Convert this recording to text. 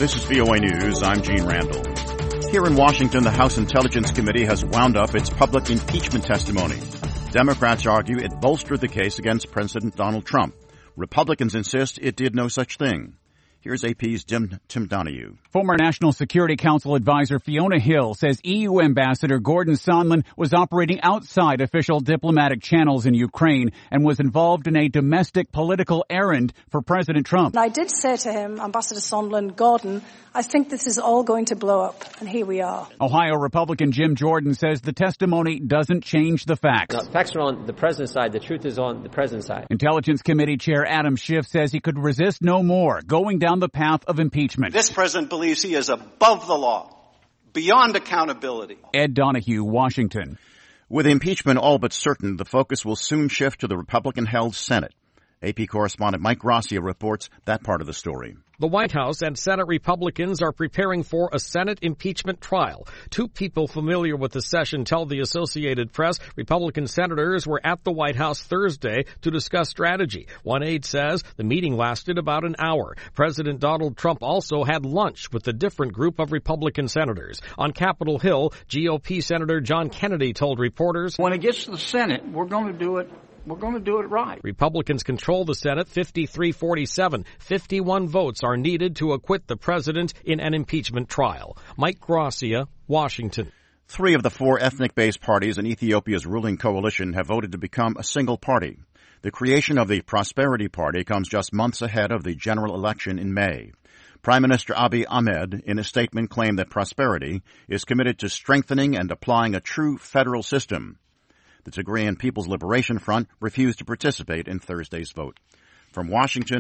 This is VOA News. I'm Gene Randall. Here in Washington, the House Intelligence Committee has wound up its public impeachment testimony. Democrats argue it bolstered the case against President Donald Trump. Republicans insist it did no such thing. Here's AP's Tim Donahue. Former National Security Council advisor Fiona Hill says EU Ambassador Gordon Sondland was operating outside official diplomatic channels in Ukraine and was involved in a domestic political errand for President Trump. I did say to him, Ambassador Sondland, Gordon, I think this is all going to blow up, and here we are. Ohio Republican Jim Jordan says the testimony doesn't change the facts. No, the facts are on the president's side. The truth is on the president's side. Intelligence Committee Chair Adam Schiff says he could resist no more, going down the path of impeachment. This president believes he is above the law, beyond accountability. Ed Donahue, Washington. With impeachment all but certain, the focus will soon shift to the Republican-held Senate. AP correspondent Mike Gracia reports that part of the story. The White House and Senate Republicans are preparing for a Senate impeachment trial. Two people familiar with the session tell the Associated Press Republican senators were at the White House Thursday to discuss strategy. One aide says the meeting lasted about an hour. President Donald Trump also had lunch with a different group of Republican senators. On Capitol Hill, GOP Senator John Kennedy told reporters, when it gets to the Senate, we're going to do it. We're going to do it right. Republicans control the Senate 53-47. 51 votes are needed to acquit the president in an impeachment trial. Mike Gracia, Washington. 3 of the 4 ethnic-based parties in Ethiopia's ruling coalition have voted to become a single party. The creation of the Prosperity Party comes just months ahead of the general election in May. Prime Minister Abiy Ahmed, in a statement, claimed that Prosperity is committed to strengthening and applying a true federal system. The Tigrayan People's Liberation Front refused to participate in Thursday's vote. From Washington,